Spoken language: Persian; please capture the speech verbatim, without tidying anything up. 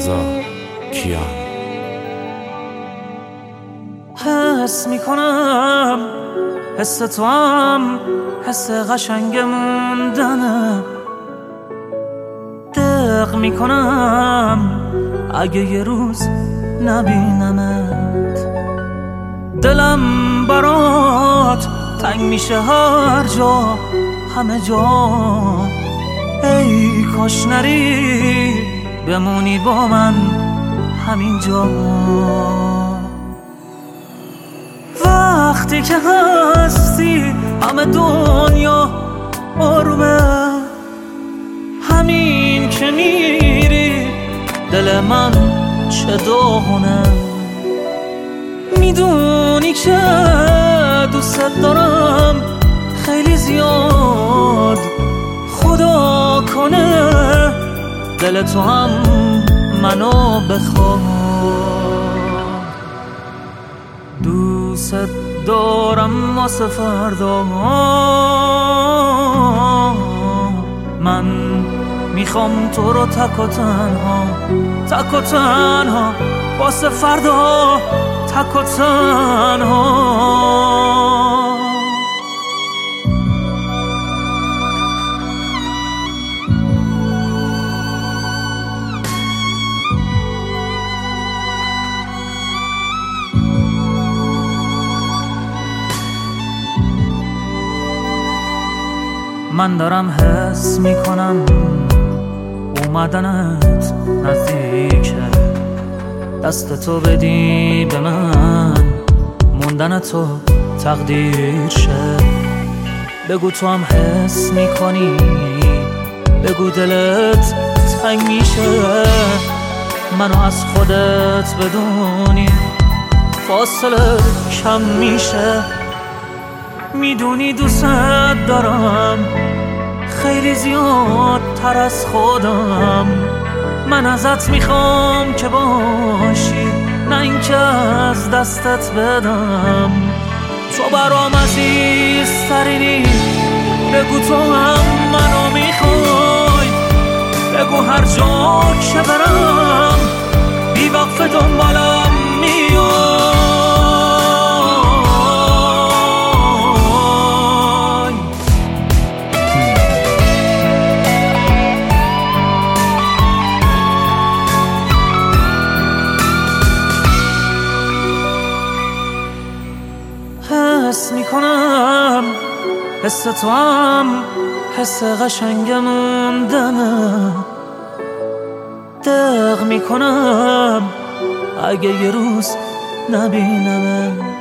رضا کیان. حس میکنم حس تو هم حس قشنگ موندنه، دق میکنم اگه یه روز نبینمت. دلم برات تنگ میشه هر جا، همه جا. ای کاش نری بمونی با من همینجا. وقتی که هستی همه دنیا آرومه، همین که میری دل من چه داغونه. میدونی که دوست دارم خیلی زیاد، خدا کنه دل تو هم منو بخواد. دوست دارم واسه فردا، من میخوام تو رو تک و تنها، تک و تنها واسه فردا، تک و تنها. من دارم حس میکنم اومدنت نزدیکه، دست تو بدی به من موندن تو تقدیر شه. بگو تو هم حس میکنی، بگو دلت تنگ میشه، منو از خودت بدونی فاصله کم میشه. میدونی دوست دارم خیلی زیاد تر از خودم، من ازت میخوام که باشی نه اینکه از دستت بدم. تو برام عزیزترینی، بگو تو هم منو میخوای، بگو هر جا که برم بی وقفه دنبالم میای. حس میکنم حس تو هم حس قشنگ موندنه، دق میکنم اگه یه روز نبینمت.